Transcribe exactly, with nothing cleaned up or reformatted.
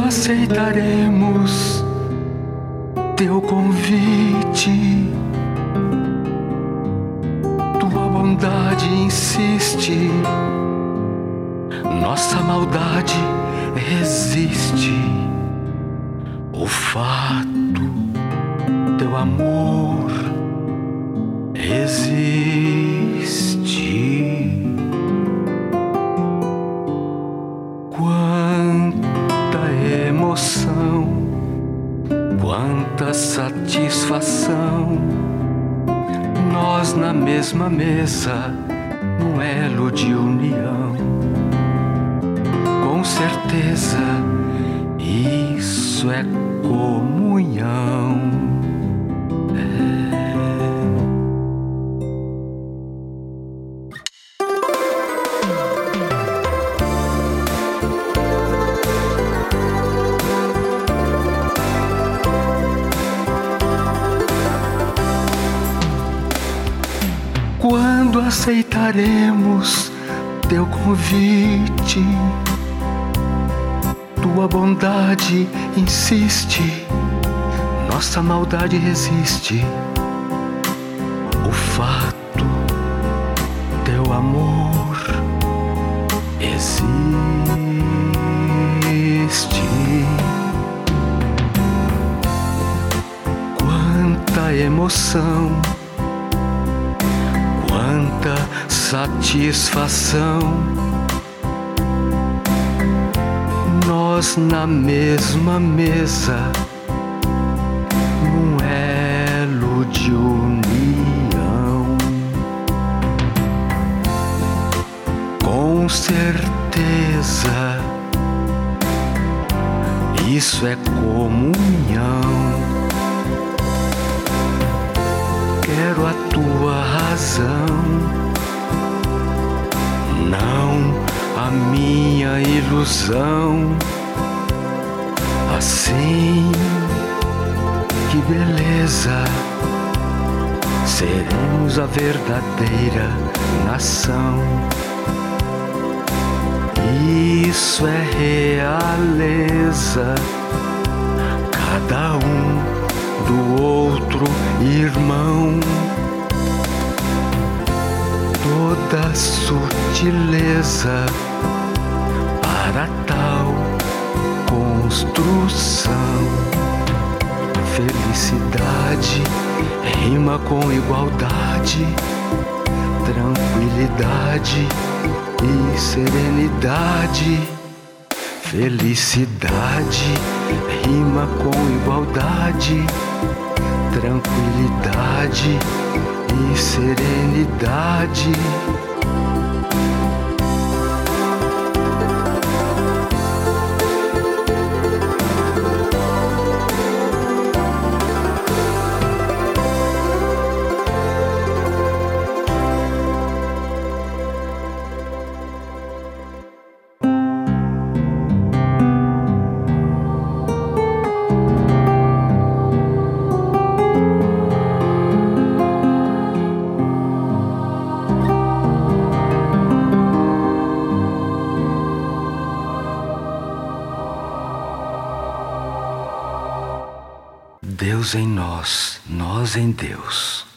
aceitaremos teu convite? Tua bondade insiste, nossa maldade resiste. O fato, teu amor existe. Quanta emoção, quanta satisfação, nós na mesma mesa, num elo de união. Com certeza, isso é comunhão. É. Quando aceitaremos teu convite? Tua bondade insiste, nossa maldade resiste. O fato, teu amor existe. Quanta emoção, quanta satisfação, nós na mesma mesa, num elo de união. Com certeza, isso é comunhão. Quero a tua razão, não a minha ilusão. Assim, que beleza, seremos a verdadeira nação. Isso é realeza, cada um do outro irmão. Toda sutileza para tal construção. Felicidade rima com igualdade, tranquilidade e serenidade. Felicidade rima com igualdade, tranquilidade e serenidade. Deus em nós, nós em Deus.